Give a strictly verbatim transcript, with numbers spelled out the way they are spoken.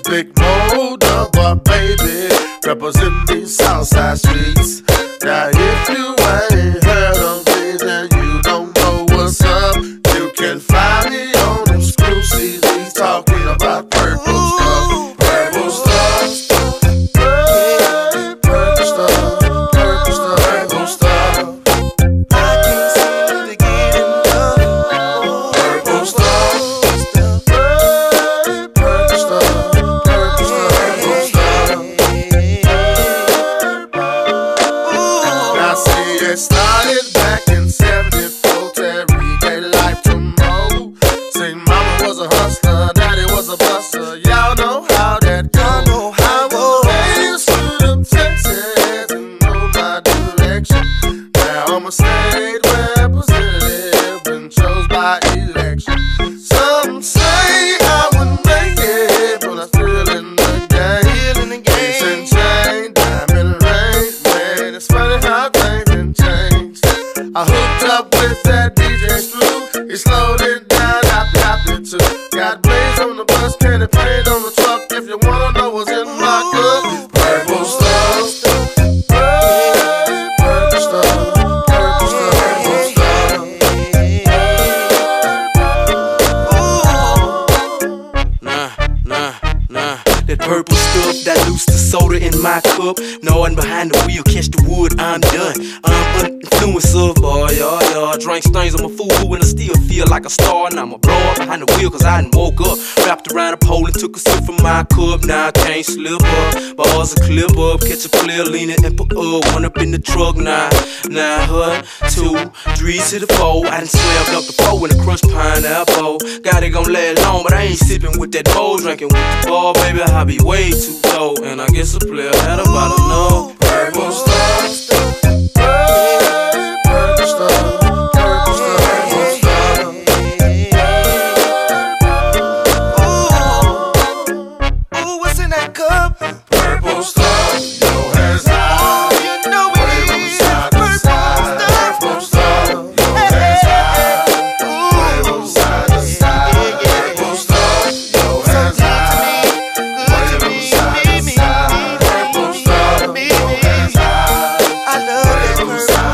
big motor, but baby, represent these Southside streets. Now if you ain't heard of me, then you don't know what's up. You can find me on them screw C Ds talking about purple stuff, purple stuff, hey, purple stuff, purple stuff, purple stuff. I can't seem to get enough. Purple stuff, hey, purple stuff, purple stuff, purple stuff. Now see, it started back in seventy-four. Terry gave life to Mo. See, mama was a hustler, daddy was a buster. Y'all know how that I goes. know how it I goes. was raised to the Texas and know my direction. Now I'm a state representative and chose by election. Some say I wouldn't make it, but I'm still in the game. Still in the Ace and game. chain, diamond ring, man, it's funny how things can change. I hooked up with that D J Screw, he slowed it down, I dropped it too. Got blaze on the bus, candy paint on the truck. If you wanna know what's in my cup, purple stuff, hey, purple stuff, purple stuff, purple stuff. Nah, nah, nah. That purple stuff that loose the soda in my cup. No one behind the wheel, catch the wood, I'm done. I'm uninfluenced of boy, yeah, yeah. Drink stains, I'm a fool and I still feel like a star. And I'ma blow up behind the wheel cause I done woke up. Wrapped around a pole and took a sip from my cup. Now I can't slip up, bars a clip up. Catch a player leaning and put uh, one up in the truck. Now, now, huh, two, three to the four. I done slammed up the four in a crushed pineapple. Got it gon' last long, but I ain't sipping with that bowl. Drinking with the ball, baby, I be way too low. And I guess a player had about enough. Purple stuff, hey, purple stuff, purple stuff, purple stuff. Ooh, ooh, what's in that cup? Purple stuff, your hands high. Oh, you know it Wave 'em is side to purple side. stuff. Purple stuff, your hands high. Wave 'em side to side. Purple stuff, your hands high. Wave 'em side to side. Purple stuff, your hands high. I love that purple.